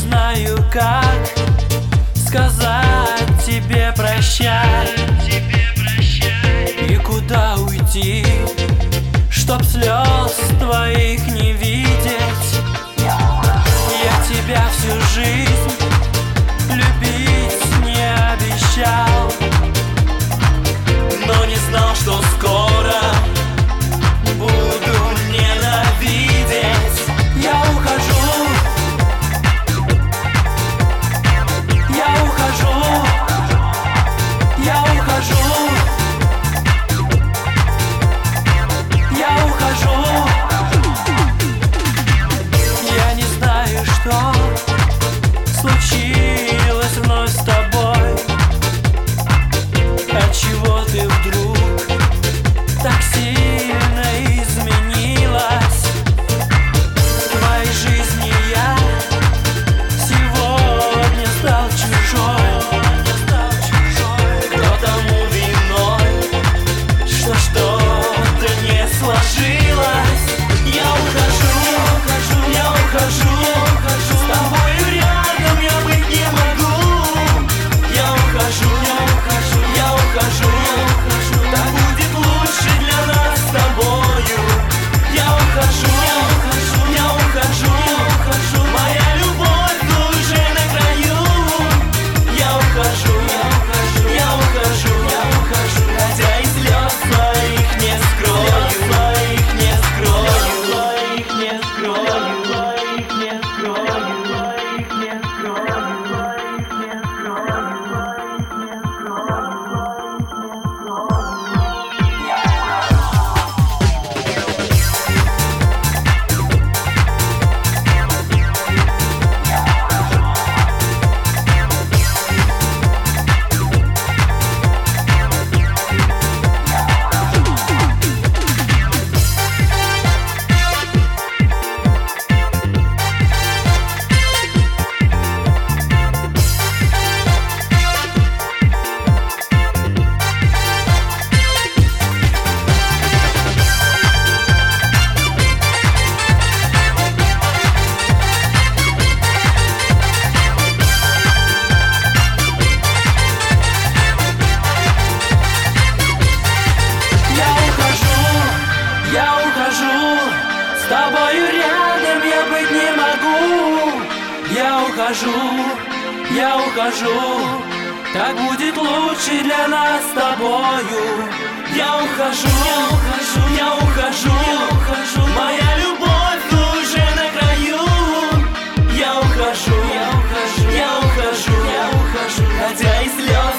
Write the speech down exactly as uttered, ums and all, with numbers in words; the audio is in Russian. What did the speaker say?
знаю, как сказать тебе прощай и куда уйти, чтоб слез твоих не видеть. Я тебя всю жизнь любить не обещал, но не знал, что скоро буду ненавидеть. Я ухожу, я ухожу, я ухожу, я ухожу. Я не знаю, что случилось вновь с тобой, отчего ты вдруг так сильно изменилась. В твоей жизни я сегодня стал чужой. Кто тому виной, что что-то не сложилось? Я ухожу, я ухожу, с тобою рядом я быть не могу. Я ухожу, я ухожу, так будет лучше для нас с тобою. Я ухожу, я ухожу, моя любовь уже на краю. Я ухожу, я ухожу, хотя и слез своих не скрою, своих не скрою, своих не скрою, своих не скрою, своих не скрою, своих не с тобою рядом я быть не могу. Я ухожу, я ухожу, так будет лучше для нас с тобою. Я ухожу, я ухожу, моя любовь уже на краю. Я ухожу, я ухожу, хотя и слез